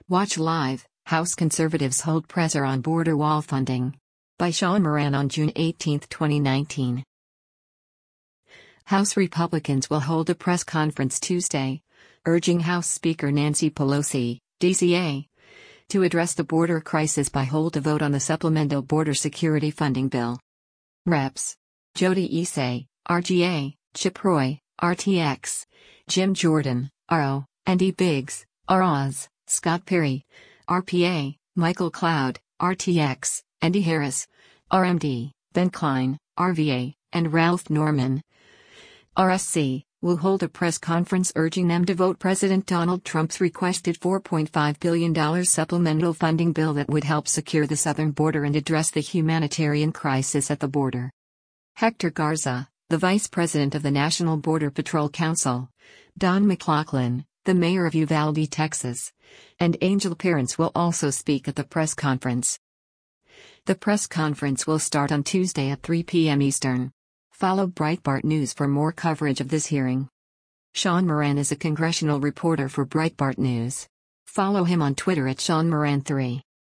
Watch live: House Conservatives hold pressure on border wall funding. By Sean Moran on June 18, 2019. House Republicans will hold a press conference Tuesday, urging House Speaker Nancy Pelosi, DCA, to address the border crisis by hold a vote on the supplemental border security funding bill. Reps. Jody Isay, RGA, Chip Roy, RTX, Jim Jordan, RO, Andy Biggs, ROZ, Scott Perry, RPA, Michael Cloud, RTX, Andy Harris, RMD, Ben Klein, RVA, and Ralph Norman, RSC, will hold a press conference urging them to vote President Donald Trump's requested $4.5 billion supplemental funding bill that would help secure the southern border and address the humanitarian crisis at the border. Hector Garza, the vice president of the National Border Patrol Council, Don McLaughlin, the mayor of Uvalde, Texas, and Angel Parents will also speak at the press conference. The press conference will start on Tuesday at 3 p.m. Eastern. Follow Breitbart News for more coverage of this hearing. Sean Moran is a congressional reporter for Breitbart News. Follow him on Twitter at SeanMoran3.